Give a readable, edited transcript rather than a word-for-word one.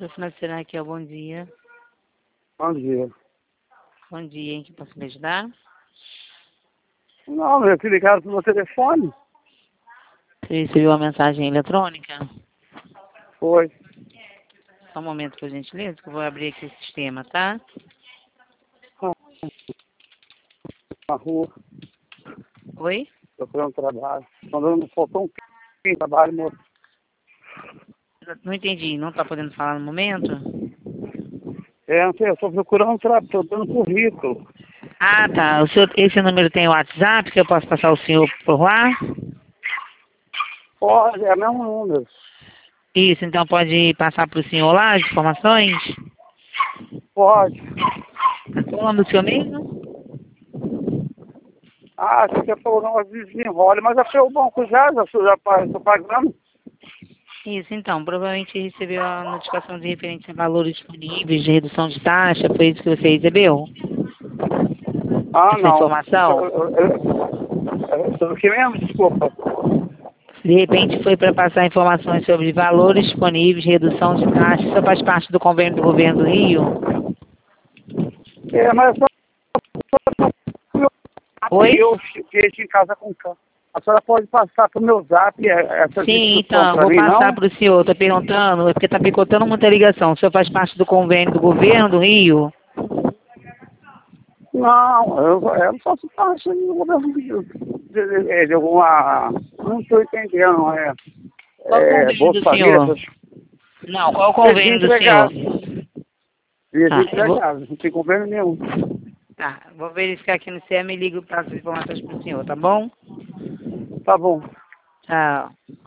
Financeira Raquel, bom dia. Bom dia. Bom dia, em que posso me ajudar? Não, eu fui ligado pro meu telefone. Você recebeu uma mensagem eletrônica? Foi. Só um momento, por gentileza, que eu vou abrir aqui o sistema, tá? Na rua, Oi? procurando trabalho. Quando faltou um pouquinho de trabalho, moço. Não entendi, não está podendo falar no momento? Não sei, eu estou procurando trabalho, estou dando currículo. Ah, tá. Esse número tem o WhatsApp, que eu posso passar o senhor por lá? Pode, é o mesmo número. Isso, então pode passar para o senhor lá as informações? Pode. Qual o nome do senhor mesmo? Ah, você quer falar não, desenrole, mas achei o banco já estou pagando. Isso, então, provavelmente recebeu a notificação de referente a valores disponíveis de redução de taxa, foi isso que você recebeu? Ah, Essa não. informação? O que mesmo? Desculpa. De repente foi para passar informações sobre valores disponíveis, redução de taxa, isso faz parte do convênio do governo do Rio? Mas Oi? eu fiquei em casa com cão. A senhora pode passar pro meu zap essa Sim, instrução então, para vou mim, passar não? para o senhor, estou perguntando, é porque está picotando muita ligação, o senhor faz parte do convênio do governo do Rio? Não, eu não faço parte do governo de alguma... Não estou entendendo, Qual o convênio Bolsa do Família, senhor? Não, qual o convênio do senhor? desempregado. Tá, eu vou, Desempregado, não tem convênio nenhum. tá, vou verificar aqui no CEM e ligo para as informações para o senhor, tá bom? Tá bom. Tchau.